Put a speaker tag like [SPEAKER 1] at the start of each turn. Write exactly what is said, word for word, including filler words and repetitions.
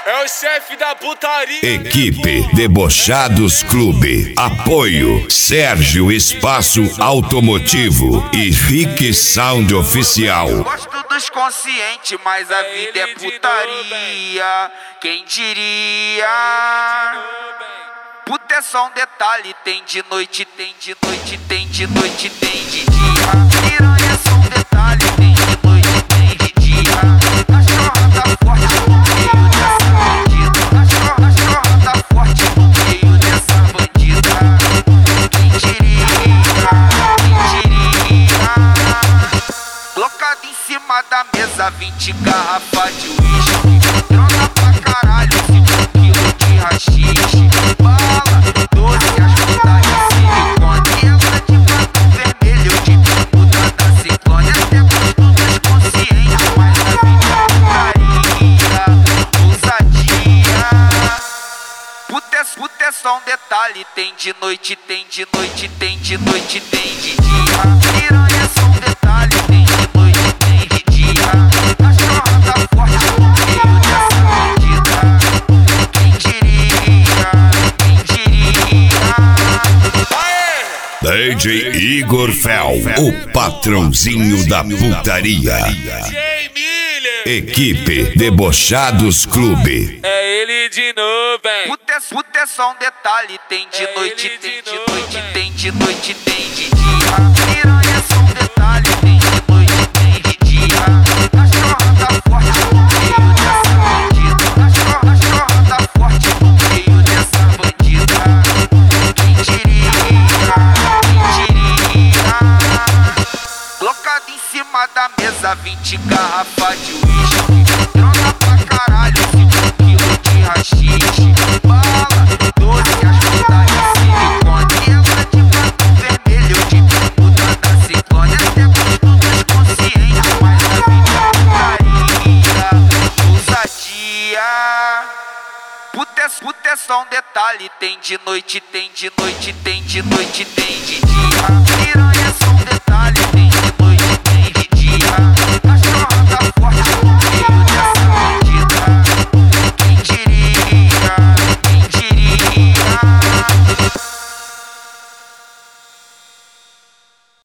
[SPEAKER 1] É o chefe da putaria.
[SPEAKER 2] Equipe Debochados Clube. Apoio Sérgio Espaço Automotivo e Rick Sound Oficial.
[SPEAKER 3] Gosto dos conscientes, mas a vida é putaria. Quem diria? Puta é só um detalhe, tem de noite, tem de noite, tem de noite, tem de dia. Piranha é só um detalhe, tem de noite, tem de dia. Cachorra tá forte no meio dessa bandida. Cachorra, cachorra tá forte no meio dessa bandida. Quem diria, quem diria? Colocado em cima da mesa, vinte garrafas de uísque. Droga pra caralho, cinco quilos de rachixe. Bala, doce, as putas de silicone. Ela de batom vermelho, de puta da ciclone. Até gosto dos conscientes, mas a vida é putaria. Ousadia. Puta é, puta é só um detalhe, tem de noite, tem de noite, tem de noite, tem de dia. Piranha é só um detalhe, tem de noite, tem de dia. Cachorra tá forte no meio dessa bandida. Quem diria, quem diria?
[SPEAKER 2] D J Igor Fel, o patrãozinho da putaria. Equipe Debochados Clube.
[SPEAKER 1] É ele de novo, hein?
[SPEAKER 3] Puta é, puta é só um detalhe, tem de noite, tem de noite, tem de noite, tem de dia. Piranha é só um detalhe, tem de noite, tem de dia. Cachorra tá forte no meio dessa bandida. Cachorra, cachorra tá forte no meio dessa bandida. Quem diria, quem diria? Colocado em cima da mesa, vinte garrafas de uísque. Droga pra caralho, cinco quilos de rachixe. Bala, doce, as putas de silicone. Ela de batom vermelho, de puta da ciclone. Até gosto dos conscientes, mas a vida é putaria. Ousadia. Puta é, puta é só um detalhe, tem de noite, tem de noite, tem de noite, tem de dia. Piranha é só um detalhe.